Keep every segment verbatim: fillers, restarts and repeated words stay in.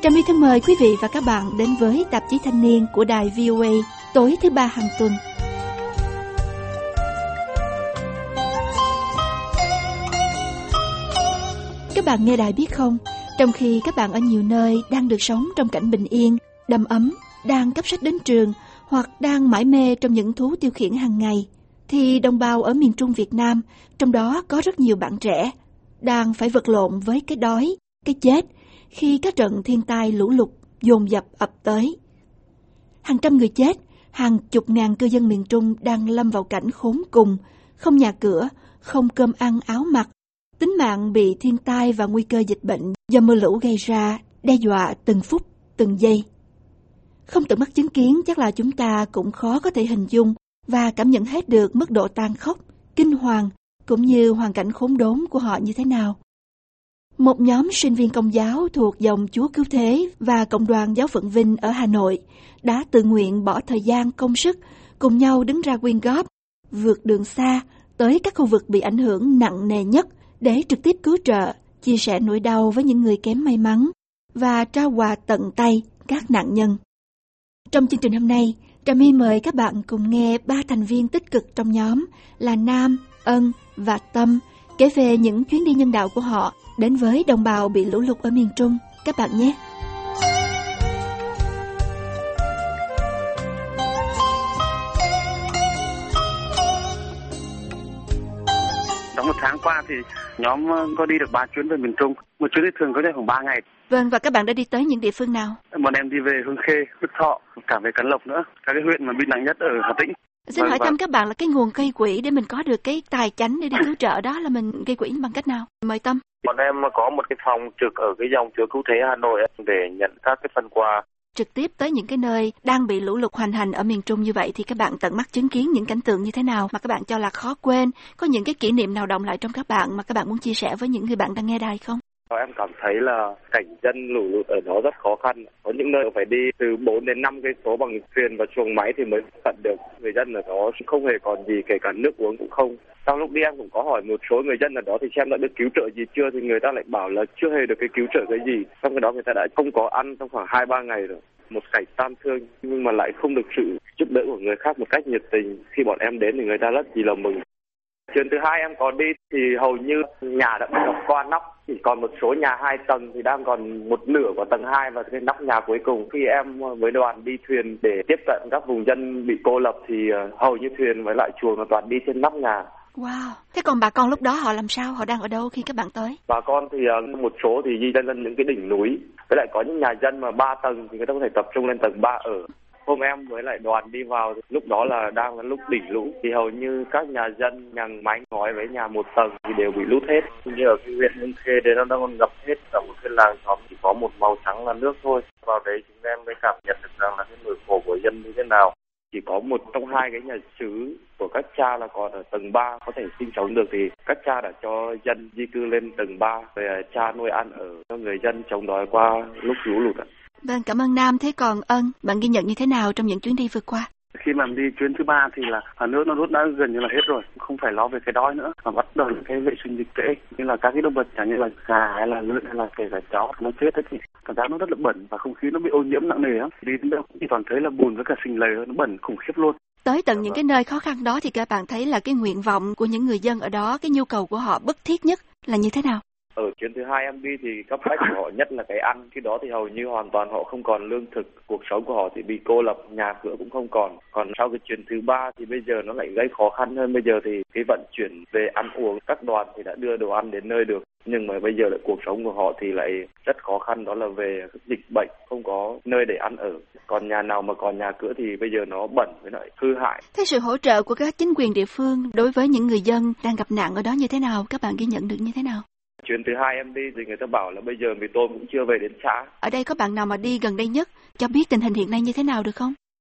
Trà My thân mời quý vị và các bạn đến với tạp chí Thanh niên của đài vê o a tối thứ ba hàng tuần. Các bạn nghe đài biết không, trong khi các bạn ở nhiều nơi đang được sống trong cảnh bình yên, đầm ấm, đang cấp sách đến trường hoặc đang mải mê trong những thú tiêu khiển hàng ngày, thì đồng bào ở miền Trung Việt Nam, trong đó có rất nhiều bạn trẻ, đang phải vật lộn với cái đói, cái chết khi các trận thiên tai lũ lụt dồn dập ập tới. Hàng trăm người chết, hàng chục ngàn cư dân miền Trung đang lâm vào cảnh khốn cùng, không nhà cửa, không cơm ăn áo mặc, tính mạng bị thiên tai và nguy cơ dịch bệnh do mưa lũ gây ra đe dọa từng phút, từng giây. Không tận mắt chứng kiến chắc là chúng ta cũng khó có thể hình dung và cảm nhận hết được mức độ tàn khốc, kinh hoàng cũng như hoàn cảnh khốn đốn của họ như thế nào. Một nhóm sinh viên Công giáo thuộc dòng Chúa Cứu Thế và Cộng đoàn Giáo phận Vinh ở Hà Nội đã tự nguyện bỏ thời gian công sức cùng nhau đứng ra quyên góp, vượt đường xa tới các khu vực bị ảnh hưởng nặng nề nhất để trực tiếp cứu trợ, chia sẻ nỗi đau với những người kém may mắn và trao quà tận tay các nạn nhân. Trong chương trình hôm nay, Trà My mời các bạn cùng nghe ba thành viên tích cực trong nhóm là Nam, Ân và Tâm kể về những chuyến đi nhân đạo của họ đến với đồng bào bị lũ lụt ở miền Trung. Các bạn nhé! Trong một tháng qua thì nhóm có đi được ba chuyến về miền Trung. Một chuyến đi thường có thể khoảng ba ngày. Vâng, và các bạn đã đi tới những địa phương nào? Bọn em đi về Hương Khê, Đức Thọ, cả về Cấn Lộc nữa. Các cái huyện mà bị nặng nhất ở Hà Tĩnh. Xin vâng, hỏi vâng. thăm các bạn là cái nguồn gây quỹ để mình có được cái tài chánh để đi cứu trợ đó là mình gây quỹ bằng cách nào? Mời Tâm. Bọn em có một cái phòng trực ở cái dòng Chúa Cứu Thế Hà Nội để nhận các cái phần quà. Trực tiếp tới những cái nơi đang bị lũ lụt hoành hành ở miền Trung như vậy thì các bạn tận mắt chứng kiến những cảnh tượng như thế nào mà các bạn cho là khó quên? Có những cái kỷ niệm nào động lại trong các bạn mà các bạn muốn chia sẻ với những người bạn đang nghe đài không? Em cảm thấy là cảnh dân lũ lụt ở đó rất khó khăn. Có những nơi phải đi từ bốn đến năm cây số bằng thuyền và xuồng máy thì mới tận được. Người dân ở đó không hề còn gì, kể cả nước uống cũng không. Trong lúc đi em cũng có hỏi một số người dân ở đó thì xem đã được cứu trợ gì chưa, thì người ta lại bảo là chưa hề được cái cứu trợ cái gì. Trong cái đó người ta đã không có ăn trong khoảng hai ba ngày rồi. Một cảnh tan thương nhưng mà lại không được sự giúp đỡ của người khác một cách nhiệt tình. Khi bọn em đến thì người ta rất gì là mừng. Chuyến thứ hai em có đi thì hầu như nhà đã bị ngập qua nóc, chỉ còn một số nhà hai tầng thì đang còn một nửa của tầng hai và cái nóc nhà cuối cùng. Khi em với đoàn đi thuyền để tiếp cận các vùng dân bị cô lập thì hầu như thuyền với lại xuồng là toàn đi trên nóc nhà. Wow, thế còn bà con lúc đó họ làm sao? Họ đang ở đâu khi các bạn tới? Bà con thì một số thì di dân lên những cái đỉnh núi, với lại có những nhà dân mà ba tầng thì người ta có thể tập trung lên tầng ba ở. Hôm em với lại đoàn đi vào, lúc đó là đang là lúc đỉnh lũ, thì hầu như các nhà dân, nhà mái ngói với nhà một tầng thì đều bị lút hết. Như ở cái huyện Hương Khê đấy nó đang còn ngập hết, cả một cái làng xóm chỉ có một màu trắng là nước thôi. Vào đấy chúng em mới cảm nhận được rằng là cái nỗi khổ của dân như thế nào. Chỉ có một trong hai cái nhà xứ của các cha là còn ở tầng ba có thể sinh sống được thì các cha đã cho dân di cư lên tầng ba về cha nuôi ăn ở cho người dân chống đói qua lúc lũ lụt ạ. Vâng, cảm ơn Nam. Thế còn Ân, bạn ghi nhận như thế nào trong những chuyến đi vừa qua? Khi mà đi chuyến thứ ba thì là nước nó rút đã gần như là hết rồi, không phải lo về cái đói nữa, mà bắt đầu những cái vệ sinh dịch tễ như là các cái động vật chẳng như là gà hay là lợn hay là kể cả chó nó chết ấy, thì cảm giác nó rất là bẩn và không khí nó bị ô nhiễm nặng nề lắm. Đi đến đâu cũng chỉ toàn thấy là bùn với cả sình lầy, nó bẩn khủng khiếp luôn. Tới tận những cái nơi khó khăn đó thì các bạn thấy là cái nguyện vọng của những người dân ở đó, cái nhu cầu của họ bức thiết nhất là như thế nào? Ở chuyến thứ hai em đi thì cấp bách của họ nhất là cái ăn, khi đó thì hầu như hoàn toàn họ không còn lương thực, cuộc sống của họ thì bị cô lập, nhà cửa cũng không còn. Còn sau cái chuyến thứ ba thì bây giờ nó lại gây khó khăn hơn, bây giờ thì cái vận chuyển về ăn uống, các đoàn thì đã đưa đồ ăn đến nơi được, nhưng mà bây giờ lại cuộc sống của họ thì lại rất khó khăn, đó là về dịch bệnh, không có nơi để ăn ở. Còn nhà nào mà còn nhà cửa thì bây giờ nó bẩn với lại hư hại. Thế sự hỗ trợ của các chính quyền địa phương đối với những người dân đang gặp nạn ở đó như thế nào? Các bạn ghi nhận được như thế nào? Chuyến thứ hai em đi thì người ta bảo là bây giờ mì tôm cũng chưa về đến xã. Ở đây có bạn nào mà đi gần đây nhất cho biết tình hình hiện nay như thế nào được không?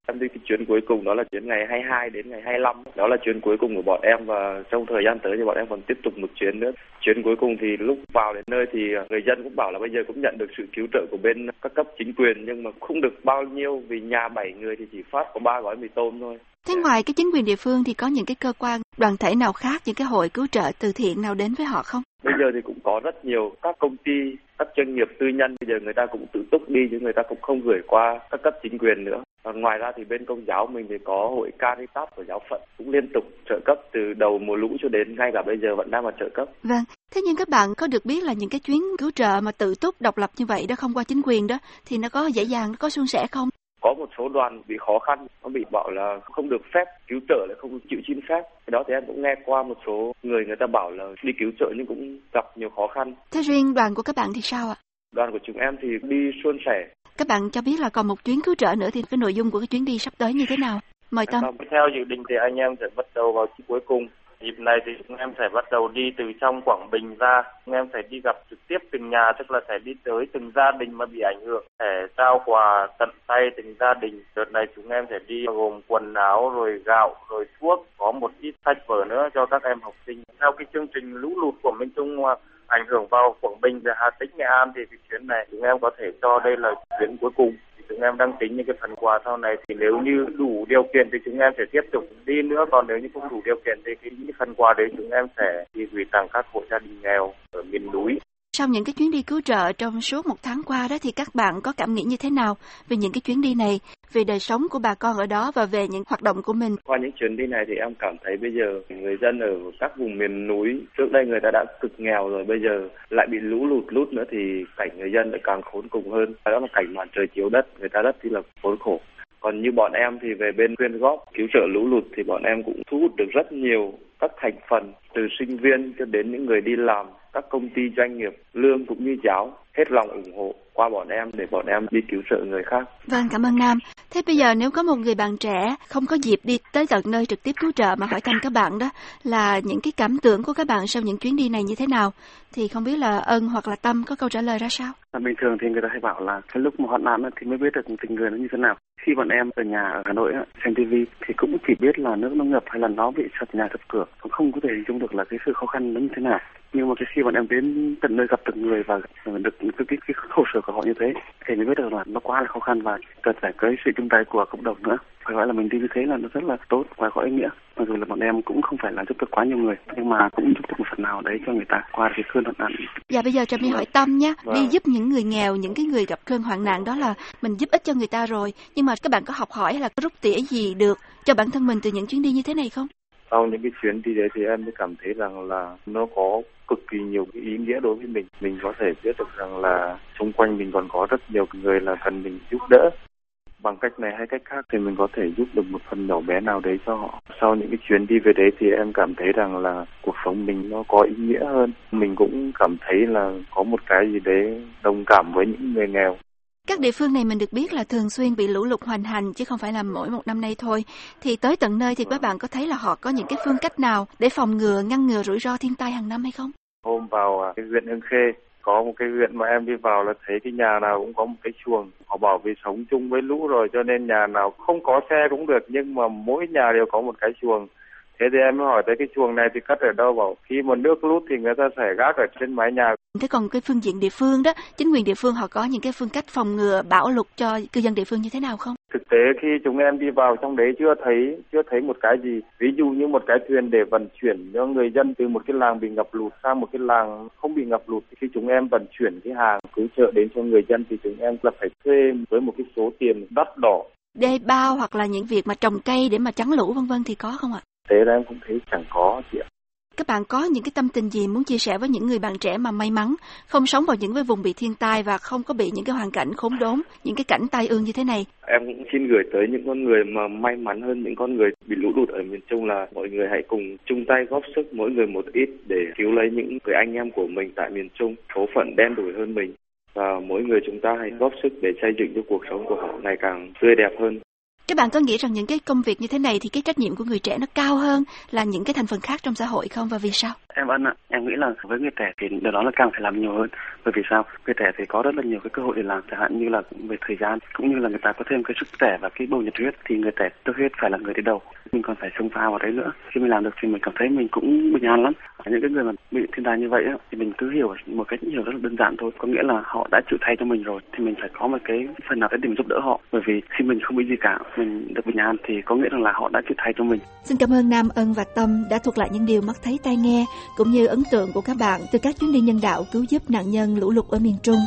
Em đi cái chuyến cuối cùng đó là chuyến ngày hai mươi hai đến ngày hai mươi lăm. Đó là chuyến cuối cùng của bọn em và trong thời gian tới thì bọn em còn tiếp tục một chuyến nữa. Chuyến cuối cùng thì lúc vào đến nơi thì người dân cũng bảo là bây giờ cũng nhận được sự cứu trợ của bên các cấp chính quyền nhưng mà không được bao nhiêu vì nhà bảy người thì chỉ phát có ba gói mì tôm thôi. Thế ngoài cái chính quyền địa phương thì có những cái cơ quan, đoàn thể nào khác, những cái hội cứu trợ từ thiện nào đến với họ không? Bây giờ thì cũng có rất nhiều các công ty, các doanh nghiệp tư nhân bây giờ người ta cũng tự túc đi chứ người ta cũng không gửi qua các cấp chính quyền nữa. Còn ngoài ra thì bên Công giáo mình thì có hội Caritas của giáo phận cũng liên tục trợ cấp từ đầu mùa lũ cho đến ngay cả bây giờ vẫn đang còn trợ cấp. Vâng, thế nhưng các bạn có được biết là những cái chuyến cứu trợ mà tự túc độc lập như vậy đó, không qua chính quyền đó, thì nó có dễ dàng, nó có suôn sẻ không? Có một số đoàn bị khó khăn, nó bị bảo là không được phép cứu trợ, lại không chịu xin phép. Cái đó thì em cũng nghe qua một số người người ta bảo là đi cứu trợ nhưng cũng gặp nhiều khó khăn. Thế riêng đoàn của các bạn thì sao ạ? Đoàn của chúng em thì đi suôn sẻ. Các bạn cho biết là còn một chuyến cứu trợ nữa thì cái nội dung của cái chuyến đi sắp tới như thế nào? Mời Tâm. Theo dự định thì anh em sẽ bắt đầu vào cuối cùng. Dịp này thì chúng em sẽ bắt đầu đi từ trong Quảng Bình ra. Chúng em sẽ đi gặp trực tiếp từng nhà, tức là sẽ đi tới từng gia đình mà bị ảnh hưởng, sẽ trao quà tận tay từng gia đình. Đợt này chúng em sẽ đi gồm quần áo, rồi gạo, rồi thuốc, có một ít sách vở nữa cho các em học sinh. Theo cái chương trình lũ lụt của miền Trung ảnh hưởng vào Quảng Bình và Hà Tĩnh, Nghệ An thì cái chuyến này chúng em có thể cho đây là chuyến cuối cùng. Chúng em đang tính những cái phần quà sau này thì nếu như đủ điều kiện thì chúng em sẽ tiếp tục đi nữa, còn nếu như không đủ điều kiện thì cái những phần quà đấy chúng em sẽ đi gửi tặng các hộ gia đình nghèo ở miền núi. Sau những cái chuyến đi cứu trợ trong suốt một tháng qua đó thì các bạn có cảm nghĩ như thế nào về những cái chuyến đi này, về đời sống của bà con ở đó và về những hoạt động của mình? Qua những chuyến đi này thì em cảm thấy bây giờ người dân ở các vùng miền núi, trước đây người ta đã cực nghèo rồi, bây giờ lại bị lũ lụt lút nữa thì cảnh người dân lại càng khốn cùng hơn. Đó là cảnh mặt trời chiếu đất, người ta rất là khốn khổ. Còn như bọn em thì về bên quyên góp cứu trợ lũ lụt thì bọn em cũng thu hút được rất nhiều các thành phần, từ sinh viên cho đến những người đi làm, các công ty doanh nghiệp, lương cũng như giáo, hết lòng ủng hộ qua bọn em để bọn em đi cứu trợ người khác. Vâng, cảm ơn Nam. Thế bây giờ nếu có một người bạn trẻ không có dịp đi tới tận nơi trực tiếp cứu trợ mà hỏi thăm các bạn đó là những cái cảm tưởng của các bạn sau những chuyến đi này như thế nào, thì không biết là Ân hoặc là Tâm có câu trả lời ra sao? Bình thường thì người ta hay bảo là cái lúc mà hoạn nạn thì mới biết được tình người nó như thế nào. Khi bọn em ở nhà ở Hà Nội xem ti vi thì cũng chỉ biết là nước nó ngập hay là nó bị sập nhà sập cửa, cũng không có thể hình dung được là cái sự khó khăn nó như thế nào. Nhưng mà cái khi bọn em đến tận nơi gặp từng người và được cái cái, cái khổ sở của họ như thế thì mới biết được là nó quá là khó khăn và cần phải có sự chung tay của cộng đồng nữa. Phải gọi là mình đi như thế là nó rất là tốt và có ý nghĩa. Mặc dù là bọn em cũng không phải là giúp được quá nhiều người nhưng mà cũng giúp được một phần nào đấy cho người ta qua cái cơn hoạn nạn. Dạ bây giờ Trâm đi hỏi Tâm nhé. Vâng. Đi giúp những người nghèo, những cái người gặp cơn hoạn nạn đó là mình giúp ích cho người ta rồi, nhưng mà các bạn có học hỏi hay là có rút tỉa gì được cho bản thân mình từ những chuyến đi như thế này không? Sau những cái chuyến đi đấy thì em mới cảm thấy rằng là nó có cực kỳ nhiều cái ý nghĩa đối với mình. Mình có thể biết được rằng là xung quanh mình còn có rất nhiều người là cần mình giúp đỡ. Bằng cách này hay cách khác thì mình có thể giúp được một phần nhỏ bé nào đấy cho họ. Sau những cái chuyến đi về đấy thì em cảm thấy rằng là cuộc sống mình nó có ý nghĩa hơn. Mình cũng cảm thấy là có một cái gì đấy đồng cảm với những người nghèo. Các địa phương này mình được biết là thường xuyên bị lũ lụt hoành hành chứ không phải là mỗi một năm nay thôi. Thì tới tận nơi thì các bạn có thấy là họ có những cái phương cách nào để phòng ngừa, ngăn ngừa rủi ro thiên tai hàng năm hay không? Hôm vào cái huyện Hương Khê, có một cái huyện mà em đi vào là thấy cái nhà nào cũng có một cái chuồng. Họ bảo vì sống chung với lũ rồi cho nên nhà nào không có xe cũng được nhưng mà mỗi nhà đều có một cái chuồng. Thế thì em mới hỏi tới cái chuồng này thì cất ở đâu, bảo khi mà nước lút thì người ta sẽ gác ở trên mái nhà. Thế còn cái phương diện địa phương đó, chính quyền địa phương họ có những cái phương cách phòng ngừa bão lụt cho cư dân địa phương như thế nào không? Thực tế khi chúng em đi vào trong đấy chưa thấy chưa thấy một cái gì. Ví dụ như một cái thuyền để vận chuyển cho người dân từ một cái làng bị ngập lụt sang một cái làng không bị ngập lụt. Khi chúng em vận chuyển cái hàng cứu trợ đến cho người dân thì chúng em là phải thuê với một cái số tiền đắt đỏ. Đê bao hoặc là những việc mà trồng cây để mà chắn lũ vân vân thì có không ạ? Thế ra em cũng thấy chẳng có chị ạ. Các bạn có những cái tâm tình gì muốn chia sẻ với những người bạn trẻ mà may mắn không sống vào những cái vùng bị thiên tai và không có bị những cái hoàn cảnh khốn đốn, những cái cảnh tai ương như thế này? Em cũng xin gửi tới những con người mà may mắn hơn những con người bị lũ lụt ở miền Trung là mọi người hãy cùng chung tay góp sức mỗi người một ít để cứu lấy những người anh em của mình tại miền Trung, số phận đen đủi hơn mình. Và mỗi người chúng ta hãy góp sức để xây dựng cho cuộc sống của họ ngày càng tươi đẹp hơn. Các bạn có nghĩ rằng những cái công việc như thế này thì cái trách nhiệm của người trẻ nó cao hơn là những cái thành phần khác trong xã hội không, và vì sao? Em Ân ạ, em nghĩ là với người trẻ thì điều đó là càng phải làm nhiều hơn. Bởi vì sao? Người trẻ thì có rất là nhiều cái cơ hội để làm, chẳng hạn như là về thời gian, cũng như là người ta có thêm cái sức trẻ và cái bầu nhiệt huyết, thì người trẻ trước hết phải là người đi đầu. Mình còn phải xông pha vào đấy nữa. Khi mình làm được thì mình cảm thấy mình cũng bình an lắm. Những cái người mà bị thiên tai như vậy á, thì mình cứ hiểu một cách hiểu rất là đơn giản thôi. Có nghĩa là họ đã chịu thay cho mình rồi, thì mình phải có một cái phần nào để mình giúp đỡ họ. Bởi vì khi mình không bị gì cả, mình được bình an thì có nghĩa rằng là họ đã chịu thay cho mình. Xin cảm ơn Nam, Ân và Tâm đã thuật lại những điều mắt thấy tai nghe cũng như ấn tượng của các bạn từ các chuyến đi nhân đạo cứu giúp nạn nhân lũ lụt ở miền Trung.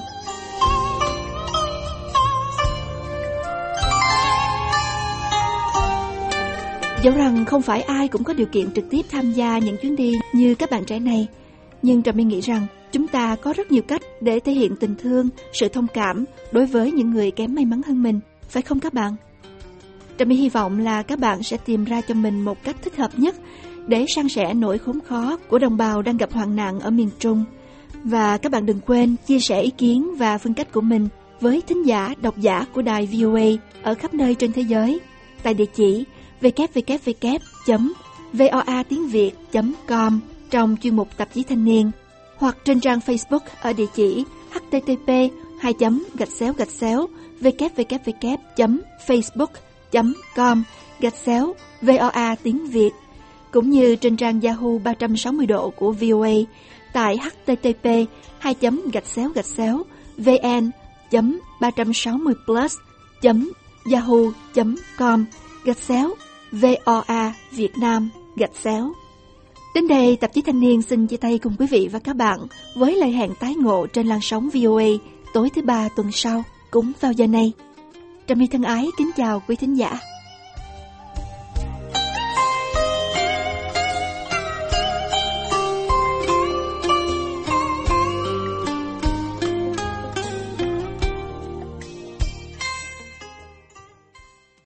Dẫu rằng không phải ai cũng có điều kiện trực tiếp tham gia những chuyến đi như các bạn trẻ này, nhưng Trà My nghĩ rằng chúng ta có rất nhiều cách để thể hiện tình thương, sự thông cảm đối với những người kém may mắn hơn mình, phải không các bạn? Trà My hy vọng là các bạn sẽ tìm ra cho mình một cách thích hợp nhất để san sẻ nỗi khốn khó của đồng bào đang gặp hoạn nạn ở miền Trung. Và các bạn đừng quên chia sẻ ý kiến và phương cách của mình với thính giả, độc giả của đài vê o a ở khắp nơi trên thế giới tại địa chỉ w w w chấm voa tiếng việt chấm com trong chuyên mục tạp chí thanh niên, hoặc trên trang Facebook ở địa chỉ h t t p hai chấm gạch chéo gạch chéo w w w chấm facebook chấm com gạch chéo voa tiếng việt, cũng như trên trang Yahoo ba trăm sáu mươi độ của vê o a tại h t t p hai chấm gạch chéo gạch chéo vn chấm ba trăm sáu mươi plus chấm yahoo chấm com gạch chéo voa Việt Nam gạch chéo. Đến đây, tạp chí Thanh niên xin chia tay cùng quý vị và các bạn với lời hẹn tái ngộ trên làn sóng vê o a tối thứ ba tuần sau cũng vào giờ này. Trà My thân ái kính chào quý thính giả.